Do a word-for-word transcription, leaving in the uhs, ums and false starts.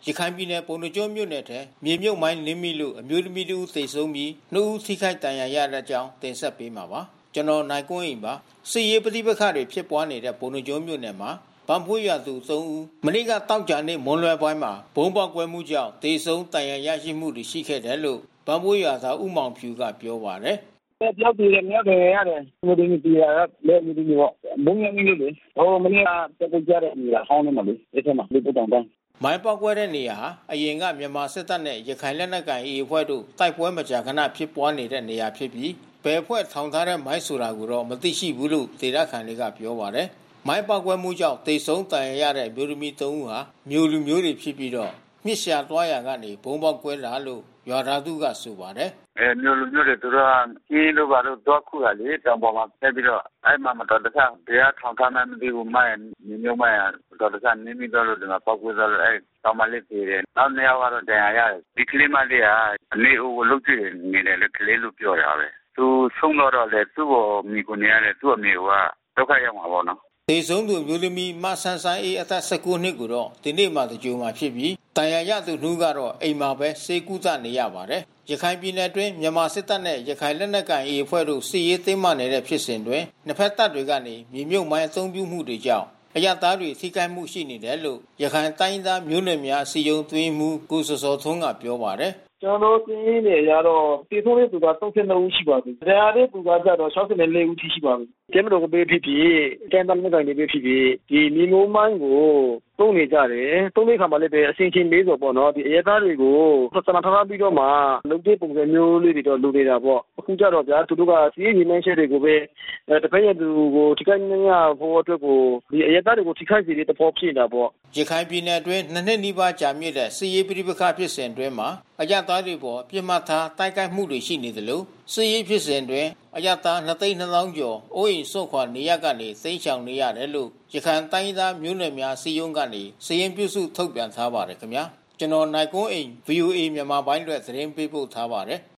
ရခိုင်ပြည်နယ်ပုဏ္ဏားကျွန်းမြို့နယ်ထဲမြေမြုပ်မိုင်းနင်းမိလို့အမျိုးသမီးတဦးသေဆုံးပြီးနှစ်ဦးထိခိုက်ဒဏ်ရာရတဲ့အကြောင်းတင်ဆက်ပေးမှာပါ။ကျွန်တော်နိုင်ကွန်းအိန်ပါ။စစ်ရေးပဋိပက္ခတွေဖြစ်ပွားနေတဲ့ပုဏ္ဏားကျွန်းမြို့နယ်မှာဗန်ဖိုးရွာသူသုံးဦးမနေ့ကတောက်ကြနေ့မွန်လွယ်ပိုင်းမှာဘုံပေါက်ကွဲမှုကြောင့်သေဆုံးဒဏ်ရာရရှိမှုတွေရှိခဲ့တယ်လို့ဗန်ဖိုးရွာသားဦးမောင်ဖြူကပြောပါတယ်။ပြောက်ပြီးတယ်မြောက်တယ်ရတယ်။ဒီလိုမျိုးပြရလဲဒီလိုပေါ့ဘုံရင်းလေးလေဟိုမနေ့ကတက်ကြတဲ့နေရာဟောင်းနေမှာလေအဲ့ထက်မှာဒီတောင်တန်းမိုင်းပေါက်ကွဲတဲ့နေရာဟာအရင်ကမြန်မာစစ်တပ်နဲ့ရခိုင်လက်နက်ကိုင် အေ အဖွဲ့တို့တိုက်ပွဲမကြာခဏဖြစ်ပွားနေတဲ့နေရာဖြစ်ပြီးဘယ်အဖွဲ့ထောင်ထားတဲ့မိုင်းဆိုတာကိုတော့မသိရှိဘူးလို့ဒေသခံတွေကပြောပါတယ်။မိုင်းပေါက်ကွဲမှုကြောင့်သေဆုံးဒဏ်ရာရတဲ့မျိုးသမီးသုံးဦးဟာမျိုးလူမျိုးတွေဖြစ်ပြီးတော့မြစ်ရှာသွားရာကနေဘုံပေါက်ကွဲတာလို့ရွာသားသူကဆိုပါတယ်။အဲမျိုးလူမျိုးတွေသူတို့ကကျင်းလို့ပါတော့တော့ခုရလေတောင်ပေါ်မှာတက်ပြီးတော့အဲ့မှာမတော်တဆတရားထောင်ထားမှမသိဘူးမိုင်းမျိုးမိုင်းတော်တဆနင်းပြီးတော့လို့ဒီမှာပေါက်ကွဲသွားလို့အဲ့တောင်မလေးပြေတယ်။နောက်နှစ်ယောက်ကတော့ဒဏ်ရာရတယ်။ဒီကလေးမလေးကအလေးအိုကိုလုတ်ကြည့်နေတယ်လေကလေးလို့ပြောတာပဲ။သူဆုံးတော့တော့လေသူ့ကိုမိကိုနေရတယ်သူ့အမေကဒုက္ခရောက်မှာပေါ့နော်။သေဆုံးသူမျိုးသမီးမဆန်းဆန်းအေးအသက်၁၉နှစ်ကိုတော့ဒီနေ့မှတကြိုမှာဖြစ်ပြီးတန်ရာရသူနှူးကတော့အိမ်မှာပဲစေကုသနေရပါတယ်။ရခိုင်ပြည်နယ်အတွင်းမြန်မာစစ်တပ်နဲ့ရခိုင်လက်နက်ကိုင် အေ အဖွဲ့တို့စစ်ရေးသိမ်းမှနေတဲ့ဖြစ်စဉ်တွင်နှစ်ဖက်တပ်တွေကနေမြေမြုပ်မိုင်းအသုံးပြုမှုတွေကြောင့်အရသားတွေထိခိုက်မှုရှိနေတယ်လို့ရခိုင်တိုင်းသားမျိုးနွယ်များအစည်းအရုံးသွင်းမှုကိုစောစောထွန်းကပြောပါတယ်။ကျွန်တော်စင်းနေရတော့တေထုံးတဲ့သူက၃၂ဦးရှိပါပြီ။တရားတဲ့သူကကြတော့၆၄ဦးထိရှိပါပြီ။ကျမတို့ကပေးဖြစ်ဖြစ်တန်တမ်းနဲ့တိုင်းပေးဖြစ်ဖြစ်ဒီမြေမိုးမိုင်းကိုသုံးနေကြတယ်။သုံးတဲ့ခါမှာလည်းပဲအစင်ချင်းလေးဆိုပေါ့နော်ဒီအရသားတွေကိုစနထားပြီးတော့မှလုံတဲ့ပုံစံမျိုးလေးတွေတော့လိုနေတာပေါ့။အခုကြတော့ဗျာသူတို့ကစီးရင်နှင်းချက်တွေကိုပဲတပည့်ရသူကိုထိခိုက်နေရဖို့အတွက်ကိုဒီအရသားတွေကိုထိခိုက်စေတဲ့သဘောဖြစ်နေတာပေါ့။ရခိုင်ပြည်နယ်အတွင်းနှစ်နှစ်နီးပါးကြာမြင့်တဲ့စစ်ရေးပဋိပက္ခဖြစ်စဉ်အတွင်းမှာအရသားတွေပေါ်ပြစ်မှတ်ထားတိုက်ခိုက်မှုတွေရှိနေတယ်လို့စစ်ရေးဖြစ်စဉ်တွင်အရသားနှစ်သိန်းနှစ်သောင်းကျော်အိုးအိမ်ဆွန့်ခွာနေရကနေသိမ်းချောင်နေရတယ်လို့ရခိုင်တိုင်းသားမျိုးနွယ်များစီယုံကနေစီရင်ပြုစုထုတ်ပြန်ထားပါတယ်ခင်ဗျာကျွန်တော်နိုင်ကွန်းအိမ် ဗီအိုအေ မြန်မာပိုင်းအတွက်သတင်းပေးပို့ထားပါတယ်